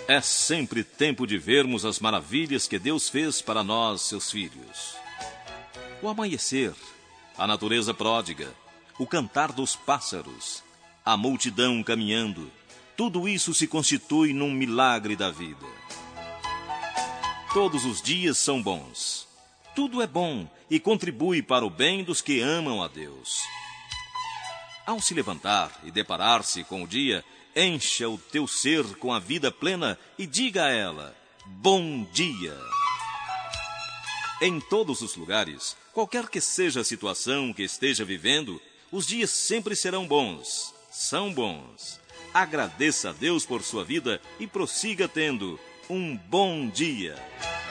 É sempre tempo de vermos as maravilhas que Deus fez para nós, seus filhos. O amanhecer, a natureza pródiga, o cantar dos pássaros, a multidão caminhando, tudo isso se constitui num milagre da vida. Todos os dias são bons. Tudo é bom e contribui para o bem dos que amam a Deus. Ao se levantar e deparar-se com o dia, encha o teu ser com a vida plena e diga a ela: bom dia! Em todos os lugares, qualquer que seja a situação que esteja vivendo, os dias sempre serão bons, são bons. Agradeça a Deus por sua vida e prossiga tendo um bom dia.